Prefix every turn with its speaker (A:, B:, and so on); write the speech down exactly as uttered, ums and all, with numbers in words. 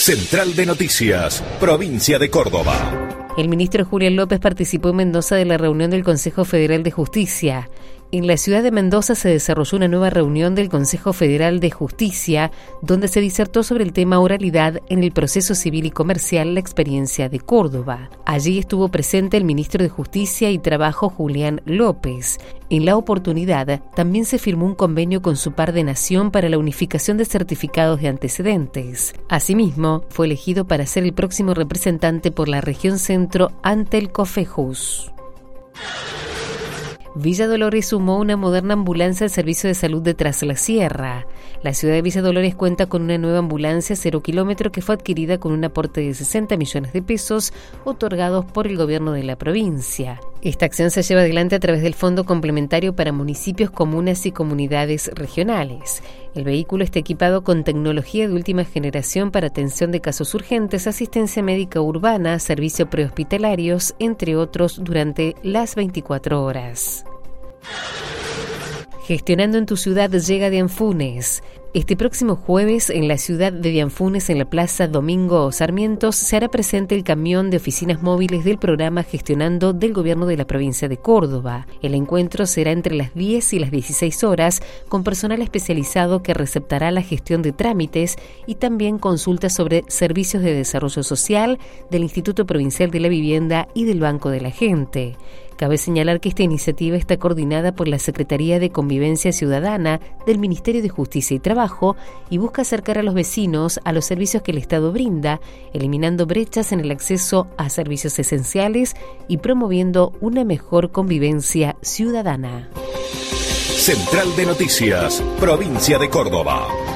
A: Central de Noticias, Provincia de Córdoba.
B: El ministro Julián López participó en Mendoza de la reunión del Consejo Federal de Justicia. En la ciudad de Mendoza se desarrolló una nueva reunión del Consejo Federal de Justicia, donde se disertó sobre el tema oralidad en el proceso civil y comercial, la experiencia de Córdoba. Allí estuvo presente el ministro de Justicia y Trabajo, Julián López. En la oportunidad, también se firmó un convenio con su par de nación para la unificación de certificados de antecedentes. Asimismo, fue elegido para ser el próximo representante por la región centro ante el COFEJUS. Villa Dolores sumó una moderna ambulancia al servicio de salud de Tras la Sierra. La ciudad de Villa Dolores cuenta con una nueva ambulancia cero kilómetro que fue adquirida con un aporte de sesenta millones de pesos otorgados por el gobierno de la provincia. Esta acción se lleva adelante a través del Fondo Complementario para Municipios, Comunas y Comunidades Regionales. El vehículo está equipado con tecnología de última generación para atención de casos urgentes, asistencia médica urbana, servicios prehospitalarios, entre otros, durante las veinticuatro horas. Gestionando en tu ciudad llega Dianfunes. Este próximo jueves, en la ciudad de Dianfunes, en la Plaza Domingo Sarmientos, se hará presente el camión de oficinas móviles del programa Gestionando del Gobierno de la provincia de Córdoba. El encuentro será entre las diez y las dieciséis horas, con personal especializado que receptará la gestión de trámites y también consultas sobre servicios de desarrollo social del Instituto Provincial de la Vivienda y del Banco de la Gente. Cabe señalar que esta iniciativa está coordinada por la Secretaría de Convivencia Ciudadana del Ministerio de Justicia y Trabajo y busca acercar a los vecinos a los servicios que el Estado brinda, eliminando brechas en el acceso a servicios esenciales y promoviendo una mejor convivencia ciudadana.
A: Central de Noticias, Provincia de Córdoba.